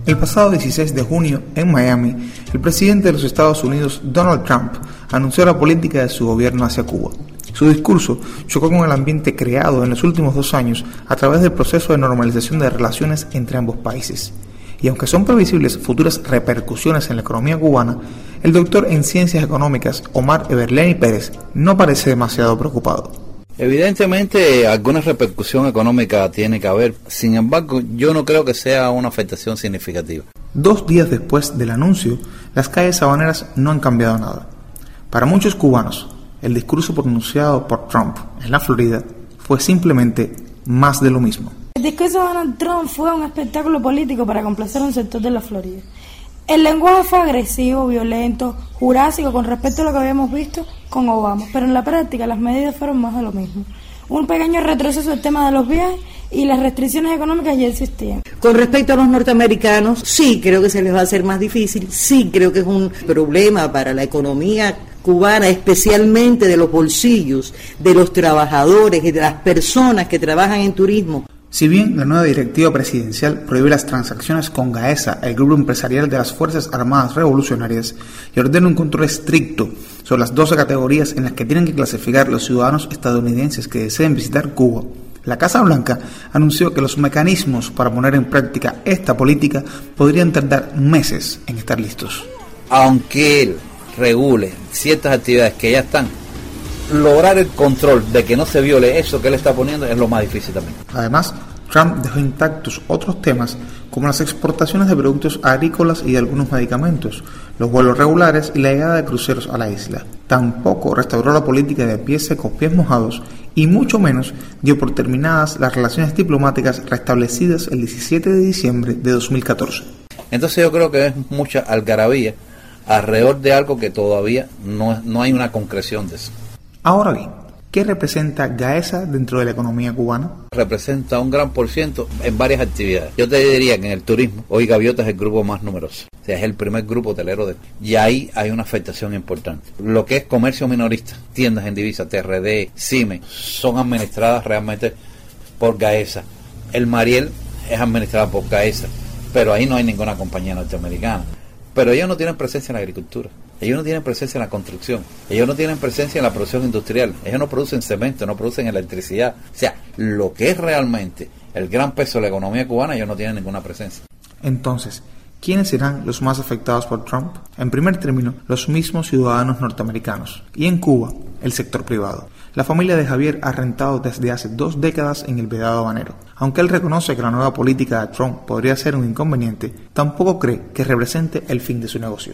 El pasado 16 de junio, en Miami, el presidente de los Estados Unidos, Donald Trump, anunció la política de su gobierno hacia Cuba. Su discurso chocó con el ambiente creado en los últimos 2 años a través del proceso de normalización de relaciones entre ambos países. Y aunque son previsibles futuras repercusiones en la economía cubana, el doctor en Ciencias Económicas, Omar Everleni Pérez, no parece demasiado preocupado. Evidentemente alguna repercusión económica tiene que haber, sin embargo yo no creo que sea una afectación significativa. 2 días después del anuncio, las calles sabaneras no han cambiado nada. Para muchos cubanos, el discurso pronunciado por Trump en la Florida fue simplemente más de lo mismo. El discurso de Donald Trump fue un espectáculo político para complacer a un sector de la Florida. El lenguaje fue agresivo, violento, jurásico con respecto a lo que habíamos visto con Obama, pero en la práctica las medidas fueron más de lo mismo. Un pequeño retroceso del tema de los viajes y las restricciones económicas ya existían. Con respecto a los norteamericanos, sí creo que se les va a hacer más difícil, sí creo que es un problema para la economía cubana, especialmente de los bolsillos, de los trabajadores y de las personas que trabajan en turismo. Si bien la nueva directiva presidencial prohíbe las transacciones con Gaesa, el grupo empresarial de las Fuerzas Armadas Revolucionarias, y ordena un control estricto sobre las 12 categorías en las que tienen que clasificar los ciudadanos estadounidenses que deseen visitar Cuba, la Casa Blanca anunció que los mecanismos para poner en práctica esta política podrían tardar meses en estar listos. Aunque él regule ciertas actividades que ya están, lograr el control de que no se viole eso que él está poniendo es lo más difícil también. Además, Trump dejó intactos otros temas como las exportaciones de productos agrícolas y de algunos medicamentos, los vuelos regulares y la llegada de cruceros a la isla. Tampoco restauró la política de pies secos, pies mojados y mucho menos dio por terminadas las relaciones diplomáticas restablecidas el 17 de diciembre de 2014. Entonces yo creo que es mucha algarabía alrededor de algo que todavía no hay una concreción de eso. Ahora bien, ¿qué representa Gaesa dentro de la economía cubana? Representa un gran % en varias actividades. Yo te diría que en el turismo, hoy Gaviota es el grupo más numeroso. O sea, es el primer grupo hotelero y ahí hay una afectación importante. Lo que es comercio minorista, tiendas en divisa, TRD, CIME, son administradas realmente por Gaesa. El Mariel es administrado por Gaesa, pero ahí no hay ninguna compañía norteamericana. Pero ellos no tienen presencia en la agricultura, ellos no tienen presencia en la construcción, ellos no tienen presencia en la producción industrial, ellos no producen cemento, no producen electricidad. O sea, lo que es realmente el gran peso de la economía cubana, ellos no tienen ninguna presencia. Entonces, ¿quiénes serán los más afectados por Trump? En primer término, los mismos ciudadanos norteamericanos. Y en Cuba, el sector privado. La familia de Javier ha rentado desde hace 2 décadas en el Vedado Habanero. Aunque él reconoce que la nueva política de Trump podría ser un inconveniente, tampoco cree que represente el fin de su negocio.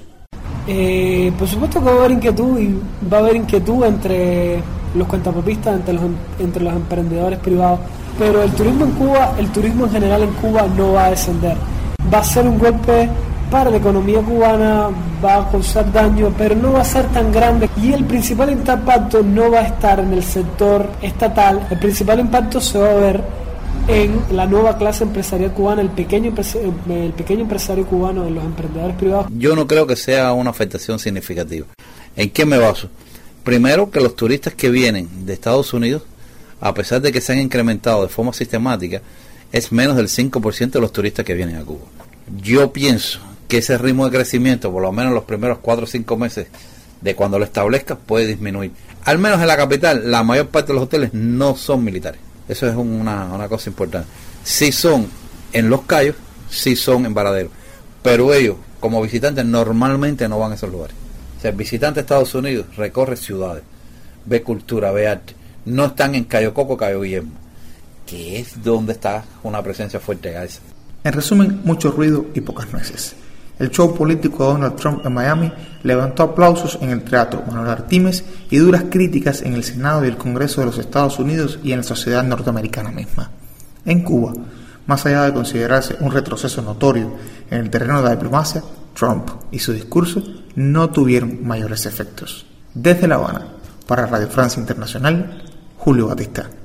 Por supuesto que va a haber inquietud entre los cuentapropistas, entre los emprendedores privados, pero el turismo en general en Cuba no va a descender. Va a ser un golpe para la economía cubana, va a causar daño, pero no va a ser tan grande, y el principal impacto no va a estar en el sector estatal. El principal impacto se va a ver en la nueva clase empresarial cubana, el pequeño empresario cubano, en los emprendedores privados. Yo no creo que sea una afectación significativa. ¿En qué me baso? Primero, que los turistas que vienen de Estados Unidos, a pesar de que se han incrementado de forma sistemática, es menos del 5% de los turistas que vienen a Cuba. Yo pienso que ese ritmo de crecimiento, por lo menos los primeros 4 o 5 meses de cuando lo establezca, puede disminuir. Al menos en la capital, la mayor parte de los hoteles no son militares. Eso es una cosa importante. Sí son en Los Cayos, sí son en Varadero, pero ellos, como visitantes, normalmente no van a esos lugares. O sea, el visitante de Estados Unidos recorre ciudades, ve cultura, ve arte. No están en Cayo Coco, Cayo Guillermo, que es donde está una presencia fuerte de Gaesa. En resumen, mucho ruido y pocas nueces. El show político de Donald Trump en Miami levantó aplausos en el Teatro Manuel Artimes y duras críticas en el Senado y el Congreso de los Estados Unidos y en la sociedad norteamericana misma. En Cuba, más allá de considerarse un retroceso notorio en el terreno de la diplomacia, Trump y su discurso no tuvieron mayores efectos. Desde La Habana, para Radio Francia Internacional, Julio Batista.